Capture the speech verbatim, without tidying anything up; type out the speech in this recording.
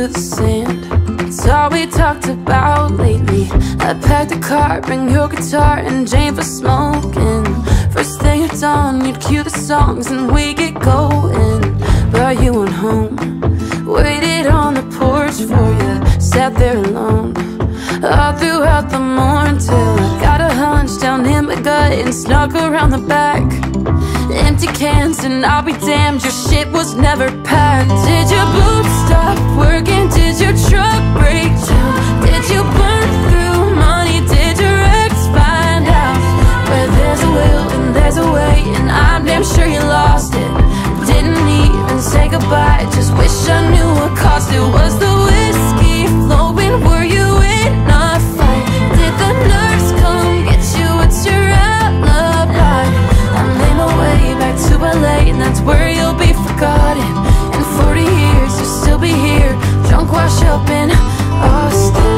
the sand. It's all we talked about lately. I packed a car, bring your guitar and Jane for smoking. First thing at dawn, you'd cue the songs and we get going. But you went home, waited on the porch for you, sat there alone all throughout the morning till I got a hunch down in my gut and snuck around the back. Empty cans and I'll be damned, your shit was never packed. Did your boots stop working? Did your truck break down? Did you burn through money? Did your ex find out? Where there's a will and there's a way, and I'm damn sure you lost it. Didn't even say goodbye, just wish I knew what cost it. Was the whiskey flowing? Were you in a fight? Did the nurse come get you? What's your alibi? I made my way back to L A, and that's where you'll be forgotten. In forty years you'll still be here, drunk, washed up in Austin.